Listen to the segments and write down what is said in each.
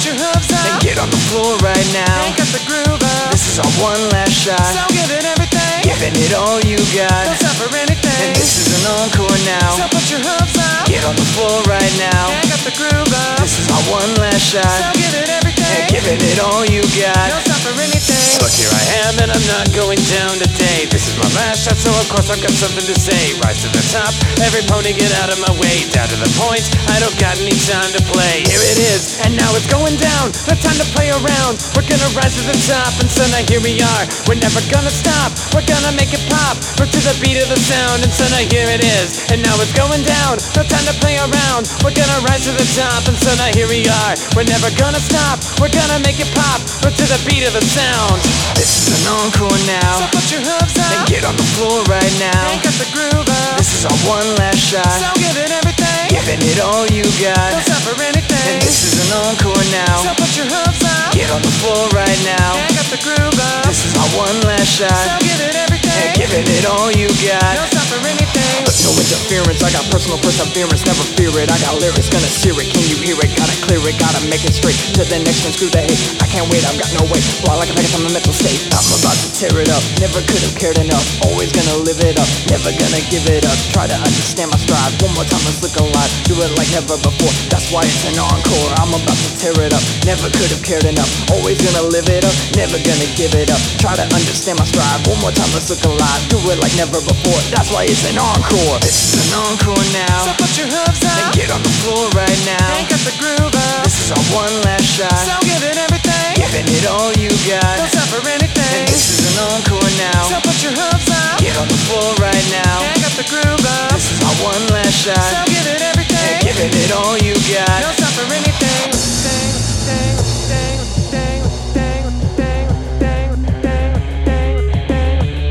your hooves up and get on the floor right now. and get the groove up. This is our one last shot, So give it everything, giving it all you got. don't stop for anything. And this is an encore So now. put your hooves up Get on the floor right now. and get the groove up. This is our one last So shot, give it everything, and giving it all you got. don't stop for anything. Look, here I am and I'm not going down today. This is my last shot, so of course I've got something to say. Rise to the top, every pony get out of my way. Down to the point, I don't got any time to play. Here it is, and now it's going down. No time to play around. We're gonna rise to the top, and so now here we are. We're never gonna stop, we're gonna make it pop. We're to the beat of the sound, and so now here it is. And now it's going down, no time to play around. We're gonna rise to the top, and so now here we are. We're never gonna stop, we're gonna make it pop. We're to the beat of the sound. This is an encore So now, put your hooves and up get on the floor right now. and get the groove up. This is our one last So shot, give it everything, giving it all you don't got. stop for anything. And this is an encore So now, put your hooves up get on the floor right now. and get the groove up. This is our one last So shot, give it everything, and giving it all you got. don't stop for anything. No interference, I got personal perseverance, never fear it. I got lyrics, gonna sear it, can you hear it? Gotta clear it, gotta make it straight to the next one, screw the hate. I can't wait, I've got no way. Fly like a package, I'm a mental state. I'm about to tear it up, never could have cared enough. Always gonna live it up, never gonna give it up. Try to understand my stride, one more time, let's look alive. Do it like never before, that's why it's an encore. I'm about to tear it up, never could have cared enough. Always gonna live it up, never gonna give it up. Try to understand my stride, one more time, let's look alive. Do it like never before, that's why it's an encore. This is an encore So now, put your hooves and up get on the floor right now. and get the groove up. This is our one last So shot, give it everything, giving it all you don't got. stop for And anything. this is an encore So now, put your hooves up get on the floor right now. and get the groove up. This is our one last So shot, give it and everything, giving it all you got. don't stop for anything. Ding, ding, ding, ding, ding, ding, ding, ding, ding,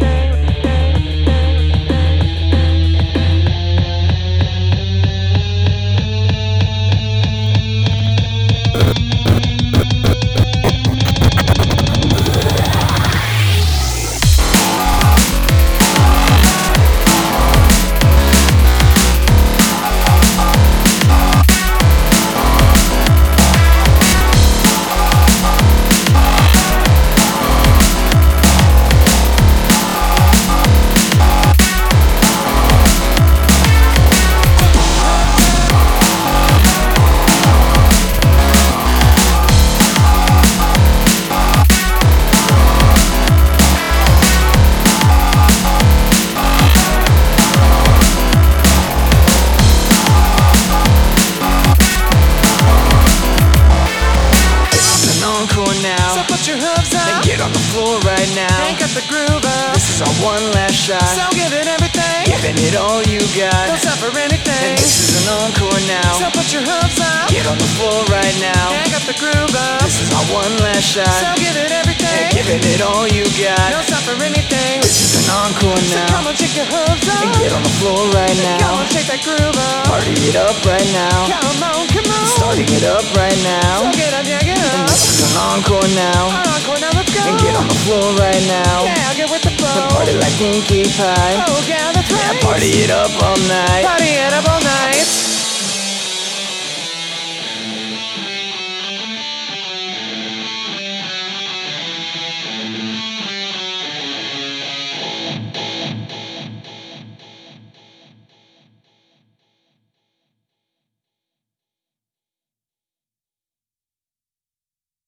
This is an encore So now, put your hooves and up get on the floor right now. and get the groove up. This is our one last So shot, give it everything, giving it all you don't got. stop for anything. And this is an encore So now, put your hooves up get on the floor right now. and get the groove up. This is our one last So shot, give it and everything, giving it all you got. don't stop for anything. This is an encore So now, come on, shake your hooves up. and get on the floor right Come now. on, shake that groove up. Party it up right now, Come on, come on. starting it up right So now. get up, yeah, get up. This is an encore now, Encore, now let's go. and get on the floor right now. Yeah, get with the And flow. party like Pinkie Pie, Oh, yeah, that's right. party it up all night. Party it up all night.